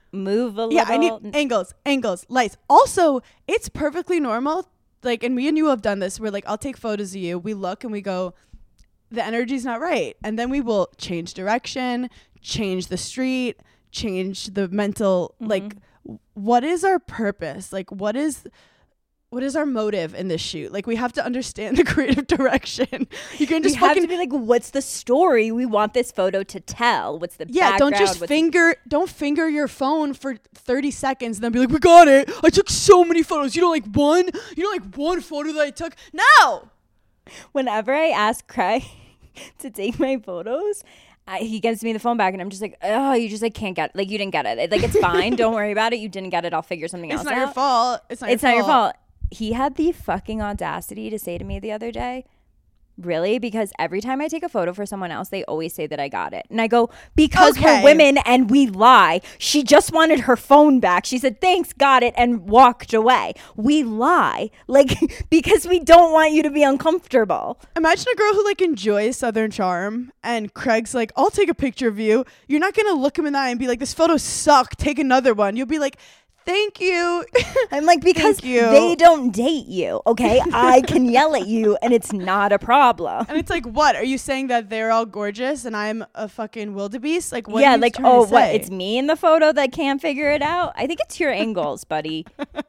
move a little. Yeah, I need angles, lights. Also, it's perfectly normal. Like, and me and you have done this where, like, I'll take photos of you. We look and we go, the energy's not right. And then we will change direction, change the street, change the mental, like, what is our purpose? Like, what is our motive in this shoot? Like, we have to understand the creative direction. You can just have to be like, what's the story we want this photo to tell? What's the background? Don't finger your phone for 30 seconds and then be like, we got it. I took so many photos. You don't like one photo that I took? No. Whenever I ask Craig to take my photos, he gives me the phone back and I'm just like, oh, you just like can't get, like, you didn't get it. Like, it's fine. Don't worry about it. You didn't get it. I'll figure something else out. It's not your fault. It's not your fault. He had the fucking audacity to say to me the other day, really? Because every time I take a photo for someone else, they always say that I got it. And I go, because we're women and we lie. She just wanted her phone back. She said, thanks, got it, and walked away. We lie. Like, because we don't want you to be uncomfortable. Imagine a girl who, like, enjoys Southern Charm and Craig's like, I'll take a picture of you. You're not going to look him in the eye and be like, this photo sucked. Take another one. You'll be like, thank you. I'm like, because they don't date you, okay? I can yell at you and it's not a problem. And it's like, what? Are you saying that they're all gorgeous and I'm a fucking wildebeest? Like, what? Yeah, like, oh, what? It's me in the photo that can't figure it out? I think it's your angles, buddy.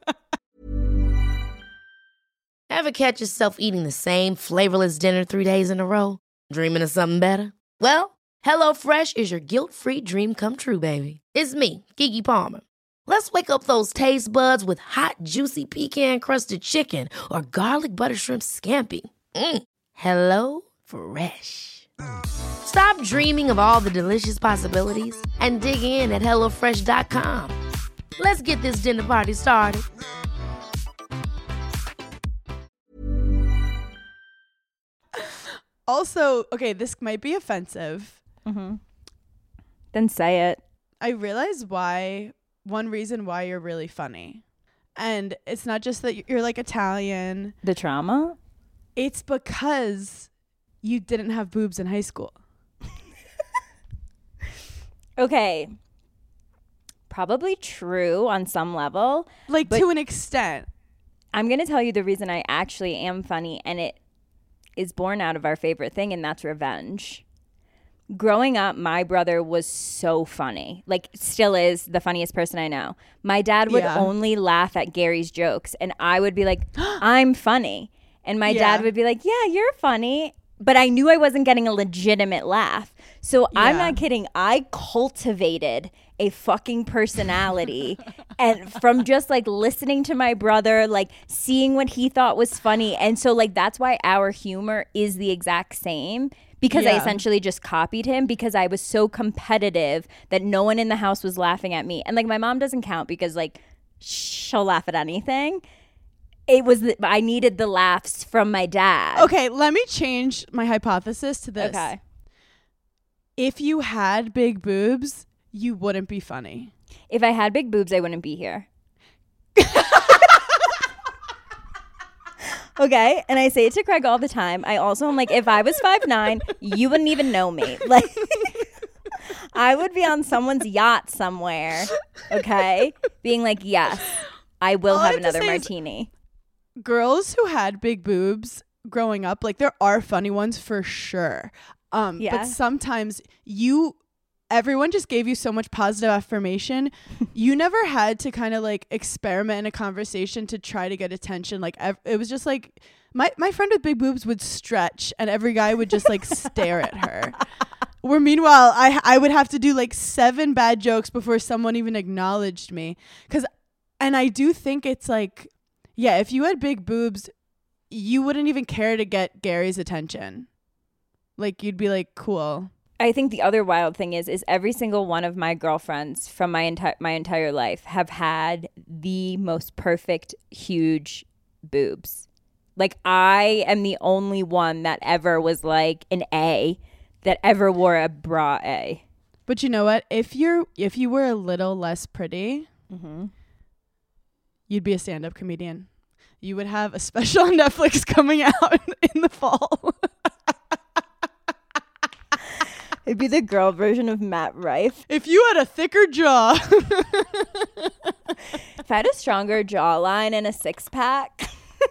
Ever catch yourself eating the same flavorless dinner 3 days in a row? Dreaming of something better? Well, HelloFresh is your guilt-free dream come true, baby. It's me, Keke Palmer. Let's wake up those taste buds with hot, juicy pecan-crusted chicken or garlic butter shrimp scampi. Hello Fresh. Stop dreaming of all the delicious possibilities and dig in at HelloFresh.com. Let's get this dinner party started. Also, okay, this might be offensive. Then say it. I realize one reason why you're really funny. And it's not just that you're like Italian. The trauma? It's because you didn't have boobs in high school. Okay. Probably true on some level. Like, to an extent. I'm going to tell you the reason I actually am funny, and it is born out of our favorite thing, and that's revenge. Growing up, my brother was so funny. Like, still is the funniest person I know. My dad would only laugh at Gary's jokes, and I would be like, I'm funny. And my dad would be like, yeah, you're funny. But I knew I wasn't getting a legitimate laugh. So I'm not kidding. I cultivated a fucking personality. And from just like listening to my brother, like seeing what he thought was funny. And so like that's why our humor is the exact same. Because I essentially just copied him because I was so competitive that no one in the house was laughing at me. And like my mom doesn't count because like she'll laugh at anything. It was I needed the laughs from my dad. Okay, let me change my hypothesis to this. Okay. If you had big boobs, you wouldn't be funny. If I had big boobs, I wouldn't be here. Okay, and I say it to Craig all the time. I also am like, if I was 5'9", you wouldn't even know me. Like, I would be on someone's yacht somewhere, okay? Being like, yes, I will have another martini. Girls who had big boobs growing up, like there are funny ones for sure. But sometimes everyone just gave you so much positive affirmation. You never had to kind of like experiment in a conversation to try to get attention. Like it was just like my friend with big boobs would stretch and every guy would just like stare at her. Where meanwhile, I would have to do like 7 bad jokes before someone even acknowledged me. And I do think it's like, yeah, if you had big boobs, you wouldn't even care to get Gary's attention. Like you'd be like, cool. I think the other wild thing is every single one of my girlfriends from my entire life have had the most perfect, huge boobs. Like I am the only one that ever was like an A, that ever wore a bra A. But you know what? If you were a little less pretty, you'd be a stand-up comedian. You would have a special on Netflix coming out in the fall. It'd be the girl version of Matt Rife. If you had a thicker jaw. If I had a stronger jawline and a six-pack.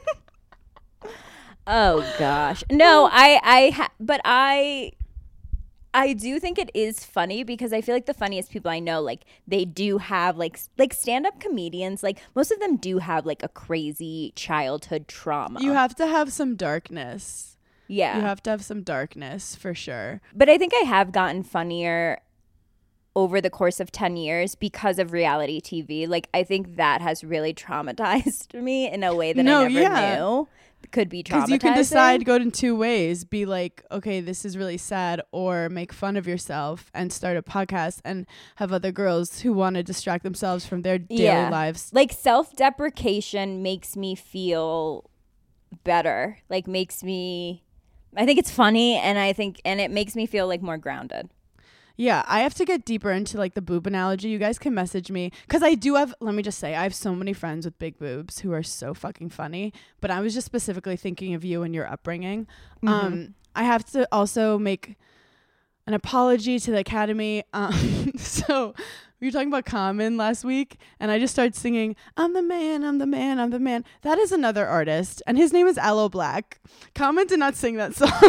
Oh gosh. No, but I do think it is funny because I feel like the funniest people I know, like they do have like stand-up comedians, like most of them do have like a crazy childhood trauma. You have to have some darkness. Yeah. You have to have some darkness for sure. But I think I have gotten funnier over the course of 10 years because of reality TV. Like I think that has really traumatized me in a way that I never knew could be traumatizing. Because you can decide, go in two ways. Be like, okay, this is really sad, or make fun of yourself and start a podcast and have other girls who want to distract themselves from their daily lives. Like self-deprecation makes me feel better. Like I think it's funny, and it makes me feel like more grounded. Yeah, I have to get deeper into like the boob analogy. You guys can message me because I do have, let me just say, I have so many friends with big boobs who are so fucking funny. But I was just specifically thinking of you and your upbringing. I have to also make an apology to the Academy. So we were talking about Common last week, and I just started singing, I'm the man, I'm the man, I'm the man. That is another artist, and his name is Aloe Black. Common did not sing that song.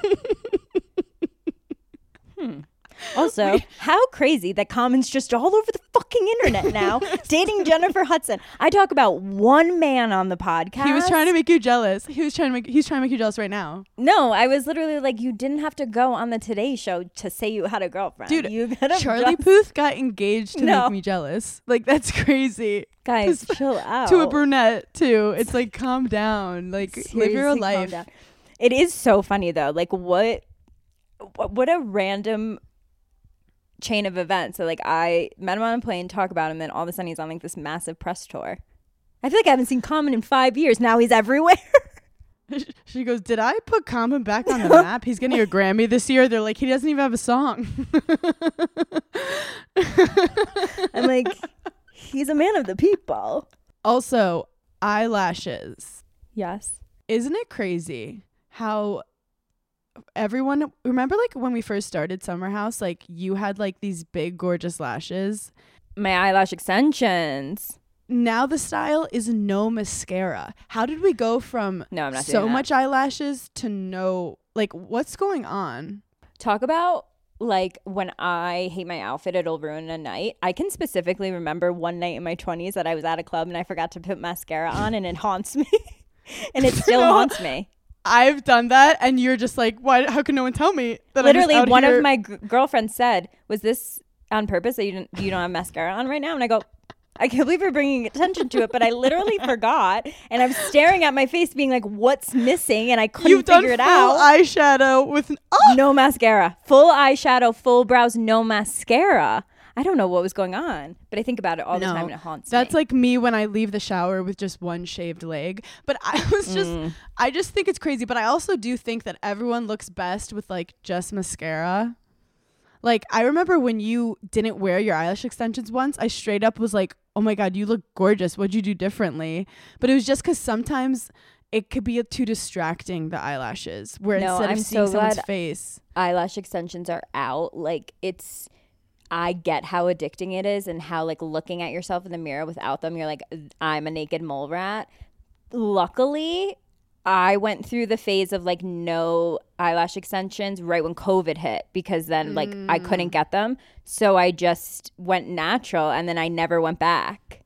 Also, how crazy that Common's just all over the fucking internet now, dating Jennifer Hudson. I talk about one man on the podcast. He was trying to make you jealous. He's trying to make you jealous right now. No, I was literally like, you didn't have to go on the Today Show to say you had a girlfriend. Dude, Charlie Puth got engaged to make me jealous. Like, that's crazy. Guys, chill out. To a brunette, too. It's like, calm down. Like, Seriously, live your life. It is so funny, though. Like, what a random chain of events. So like I met him on a plane, talk about him, then all of a sudden he's on like this massive press tour. I feel like I haven't seen Common in 5 years. Now he's everywhere. She goes, did I put Common back on the map? He's getting a Grammy this year. They're like, he doesn't even have a song. I'm like, he's a man of the people. Also, eyelashes. Yes. Isn't it crazy how everyone, remember like when we first started Summer House, like you had like these big gorgeous lashes, my eyelash extensions. Now the style is no mascara. How did we go from so much eyelashes to no, like what's going on? Talk about like when I hate my outfit, it'll ruin a night. I can specifically remember one night in my 20s that I was at a club and I forgot to put mascara on, and it haunts me. And it still haunts me. I've done that, and you're just like, why? How can no one tell me that? Literally, I'm just out one here? of my girlfriends said, "Was this on purpose that you don't have mascara on right now?" And I go, "I can't believe you're bringing attention to it, but I literally forgot." And I'm staring at my face, being like, "What's missing?" And I couldn't figure it out. Eyeshadow with no mascara, full eyeshadow, full brows, no mascara. I don't know what was going on, but I think about it all the time and it haunts me. That's like me when I leave the shower with just one shaved leg. But I just think it's crazy. But I also do think that everyone looks best with like just mascara. Like I remember when you didn't wear your eyelash extensions once, I straight up was like, oh my God, you look gorgeous. What'd you do differently? But it was just because sometimes it could be too distracting, the eyelashes, where instead of seeing someone's face. Eyelash extensions are out. Like I get how addicting it is and how like looking at yourself in the mirror without them, you're like, I'm a naked mole rat. Luckily, I went through the phase of like no eyelash extensions right when COVID hit, because then like I couldn't get them. So I just went natural and then I never went back.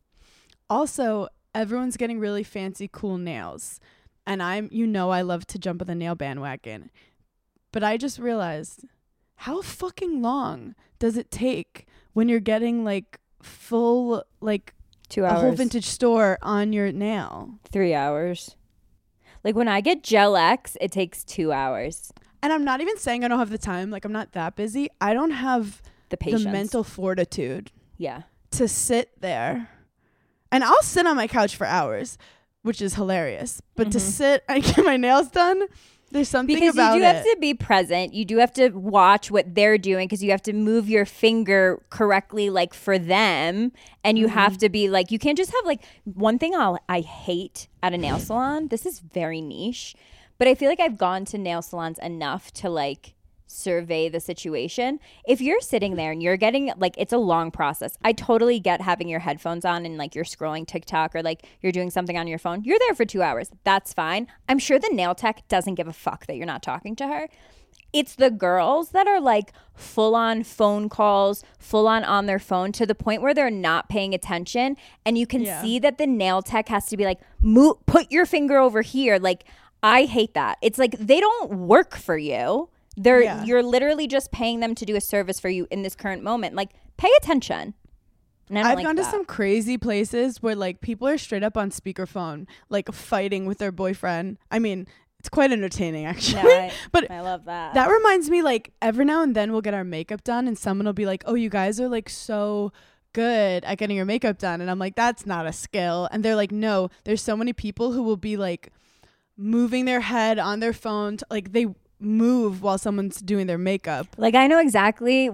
Also, everyone's getting really fancy, cool nails. And I love to jump on the nail bandwagon. But I just realized, how fucking long does it take when you're getting like full, like 2 hours, a whole vintage store on your nail? 3 hours. Like when I get Gel X, it takes 2 hours. And I'm not even saying I don't have the time. Like I'm not that busy. I don't have the patience, the mental fortitude. Yeah. To sit there. And I'll sit on my couch for hours, which is hilarious. But to sit and get my nails done, there's something because about it. Because you do have to be present. You do have to watch what they're doing, because you have to move your finger correctly, like for them. And you have to be like, you can't just have like one thing I hate at a nail salon. This is very niche, but I feel like I've gone to nail salons enough to like survey the situation. If you're sitting there and you're getting like, it's a long process. I totally get having your headphones on and like you're scrolling TikTok or like you're doing something on your phone. You're there for 2 hours. That's fine. I'm sure the nail tech doesn't give a fuck that you're not talking to her. It's the girls that are like full on phone calls, full on their phone to the point where they're not paying attention. And you can see that the nail tech has to be like, put your finger over here. Like, I hate that. It's like they don't work for you. You're literally just paying them to do a service for you in this current moment. Like, pay attention. And I've gone to some crazy places where like people are straight up on speakerphone, like fighting with their boyfriend. I mean, it's quite entertaining actually. No, but I love that. That reminds me, like every now and then we'll get our makeup done and someone will be like, oh, you guys are like so good at getting your makeup done. And I'm like, that's not a skill. And they're like, no, there's so many people who will be like moving their head on their phone. Like they move while someone's doing their makeup. Like I know exactly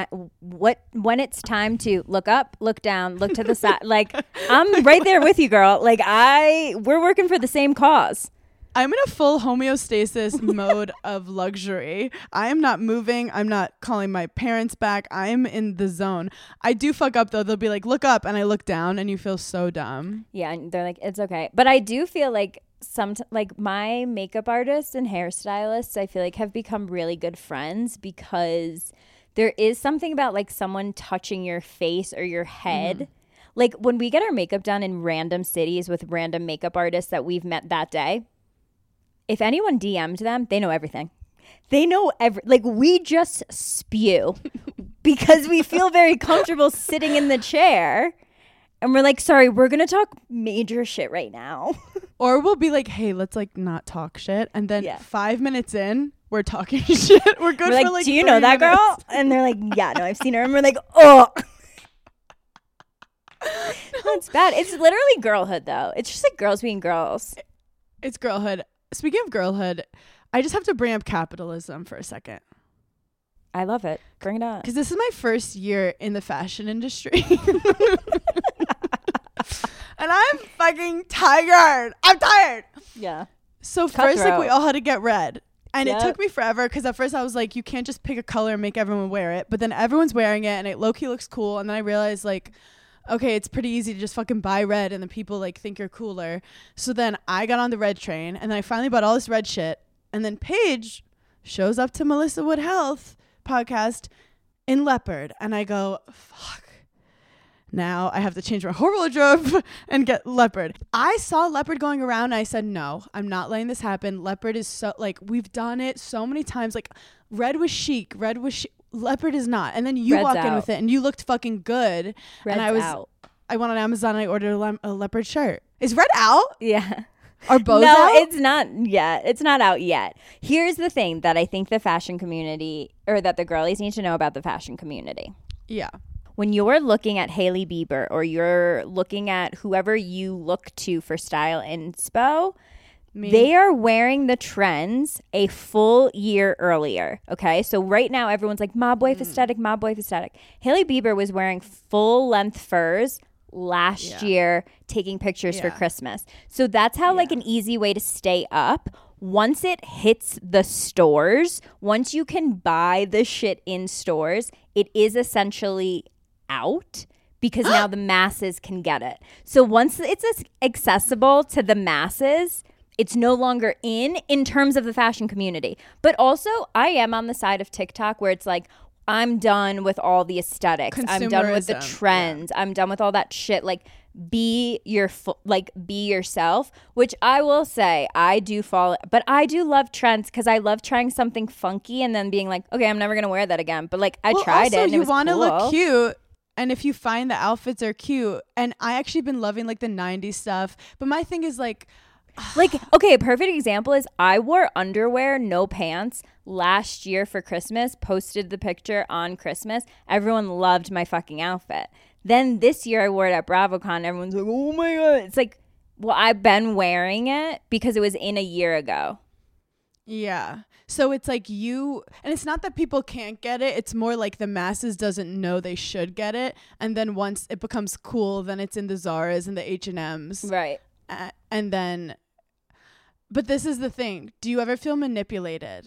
when it's time to look up, look down, look to the side. Like I'm right there with you, girl. Like we're working for the same cause. I'm in a full homeostasis mode of luxury. I am not moving. I'm not calling my parents back. I'm in the zone. I do fuck up though. They'll be like, look up, and I look down and you feel so dumb. Yeah, and they're like, it's okay. But I do feel like like my makeup artists and hairstylists, I feel like have become really good friends because there is something about like someone touching your face or your head. Mm-hmm. Like when we get our makeup done in random cities with random makeup artists that we've met that day, if anyone DM'd them, they know everything. They know like we just spew because we feel very comfortable sitting in the chair. And we're like, sorry, we're going to talk major shit right now. Or we'll be like, hey, let's like not talk shit. And then 5 minutes in, we're talking shit. We're good for like do you know that minutes. Girl? And they're like, yeah, no, I've seen her. And we're like, oh. It's bad. It's literally girlhood though. It's just like girls being girls. It's girlhood. Speaking of girlhood, I just have to bring up capitalism for a second. I love it. Bring it on. Because this is my first year in the fashion industry. And I'm fucking tired. I'm tired. Yeah. So first, like, we all had to get red. And it took me forever because at first I was like, you can't just pick a color and make everyone wear it. But then everyone's wearing it and it low-key looks cool. And then I realized, like, okay, it's pretty easy to just fucking buy red and then people, like, think you're cooler. So then I got on the red train and then I finally bought all this red shit. And then Paige shows up to Melissa Wood Health podcast in leopard. And I go, fuck. Now I have to change my whole wardrobe and get leopard. I saw leopard going around and I said, no, I'm not letting this happen. Leopard is so, like, we've done it so many times. Like, red was chic. Leopard is not. And then you Red's walk out. in with it and you looked fucking good. Red's and out. I went on Amazon and I ordered a leopard shirt. Is red out? Yeah. Are both out? out? It's not yet. It's not out yet. Here's the thing that I think the fashion community, or that the girlies need to know about the fashion community. Yeah. When you're looking at Hailey Bieber or you're looking at whoever you look to for style inspo, they are wearing the trends a full year earlier. Okay. So right now everyone's like mob wife aesthetic, mob wife aesthetic. Hailey Bieber was wearing full length furs last year, taking pictures for Christmas. So that's how like an easy way to stay up. Once it hits the stores, once you can buy the shit in stores, it is essentially out because now the masses can get it. So once it's accessible to the masses, it's no longer in terms of the fashion community. But also, I am on the side of TikTok where it's like, I'm done with all the aesthetics. I'm done with the trends. I'm done with all that shit. Like, be yourself, which I will say I do follow, but I do love trends because I love trying something funky and then being like, okay, I'm never gonna wear that again. But like, I tried it. And you want to look cute. And if you find the outfits are cute, and I actually been loving like the 90s stuff, but my thing is like, okay, a perfect example is I wore underwear, no pants last year for Christmas, posted the picture on Christmas. Everyone loved my fucking outfit. Then this year I wore it at BravoCon. Everyone's like, oh my God. It's like, well, I've been wearing it because it was in a year ago. Yeah. So it's like and it's not that people can't get it. It's more like the masses doesn't know they should get it. And then once it becomes cool, then it's in the Zaras and the H&Ms. Right. And then, but this is the thing. Do you ever feel manipulated?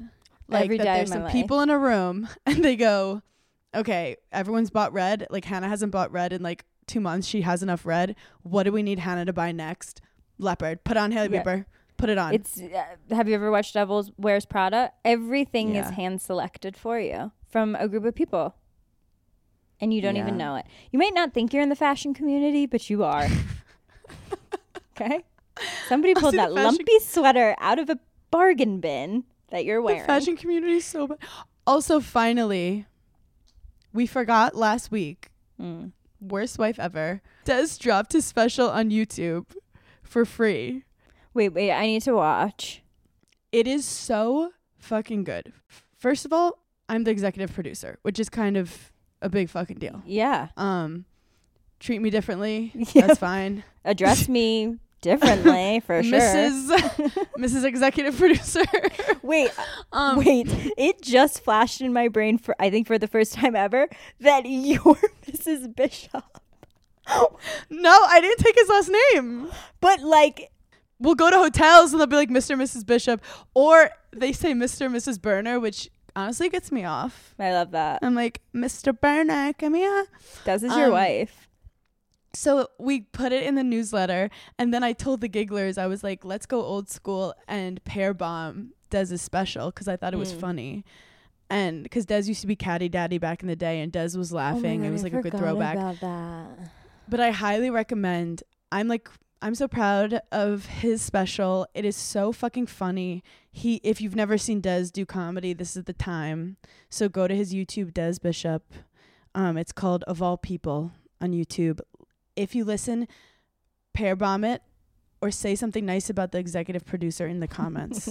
Like Every that day there's of my some life. people in a room and they go, okay, everyone's bought red. Like Hannah hasn't bought red in like 2 months. She has enough red. What do we need Hannah to buy next? Leopard. Put on Hailey Yeah. Bieber. Put it on. It's have you ever watched Devil Wears Prada? Everything is Yeah. hand selected for you from a group of people, and you don't even Yeah. know it. You might not think you're in the fashion community, but you are. Okay, somebody I pulled see the that fashion- lumpy sweater out of a bargain bin that you're wearing. The fashion community is so bad. Also, finally, we forgot last week. Mm. Worst wife ever. Des dropped his special on YouTube for free. Wait, I need to watch. It is so fucking good. First of all, I'm the executive producer, which is kind of a big fucking deal. Yeah, Treat me differently. Yeah. That's fine. address me differently for sure. Mrs. Executive Producer. Wait, wait! It just flashed in my brain for I think for the first time ever that you're Mrs. Bishop. No, I didn't take his last name. But like, We'll go to hotels and they'll be like Mr. and Mrs. Bishop, or they say Mr. and Mrs. Burner, which honestly gets me off. I love that. I'm like, Mr. Burner, come here. This is your wife. So we put it in the newsletter, and then I told the gigglers, I was like, let's go old school and pair bomb Dez's special, because I thought it was funny. And because Des used to be Caddy Daddy back in the day, and Des was laughing. It was like a good throwback. About that. But I highly recommend. I'm so proud of his special. It is so fucking funny. If you've never seen Des do comedy, this is the time. So go to his YouTube, Des Bishop. It's called Of All People on YouTube. If you listen, pair bomb it or say something nice about the executive producer in the comments.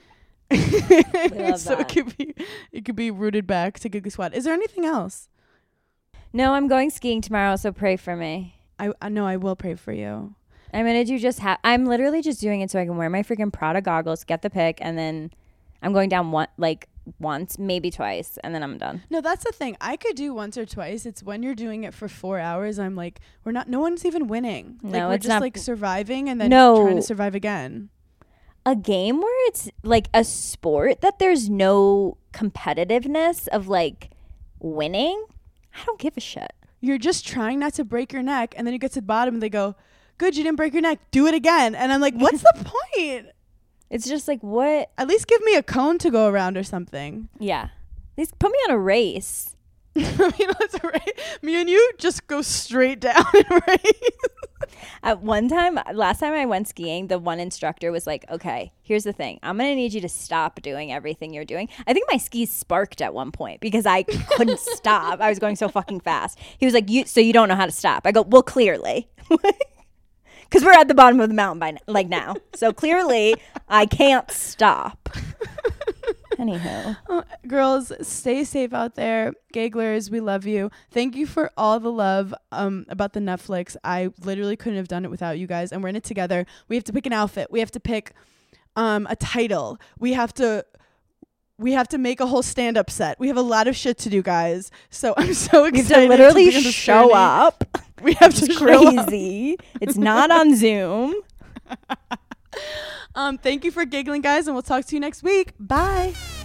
love So that. it could be rooted back to Giggly Squad. Is there anything else? No, I'm going skiing tomorrow, so pray for me. I know I will pray for you. I'm gonna do I'm literally just doing it so I can wear my freaking Prada goggles, get the pic, and then I'm going down once, maybe twice, and then I'm done. No, that's the thing. I could do once or twice. It's when you're doing it for 4 hours. I'm like, no one's even winning. Like, No, we're it's just not- like surviving and then No. trying to survive again. A game where it's like a sport that there's no competitiveness of like winning. I don't give a shit. You're just trying not to break your neck, and then you get to the bottom and they go, good, you didn't break your neck. Do it again. And I'm like, what's the point? It's just like, what? At least give me a cone to go around or something. Yeah. At least put me on a race. I mean, that's right. Me and you just go straight down and race. At last time I went skiing, the one instructor was like, okay, here's the thing. I'm going to need you to stop doing everything you're doing. I think my skis sparked at one point because I couldn't stop. I was going so fucking fast. He was like, so you don't know how to stop. I go, well, clearly. Because we're at the bottom of the mountain now. So clearly I can't stop. Anywho. Girls, stay safe out there. Gigglers, we love you. Thank you for all the love about the Netflix. I literally couldn't have done it without you guys, and we're in it together. We have to pick an outfit. We have to pick a title. We have to make a whole stand-up set. We have a lot of shit to do, guys. So I'm so You have excited to literally be on this show journey. up. We have to It's show up. crazy. It's not on Zoom. Thank you for giggling, guys, and we'll talk to you next week. Bye.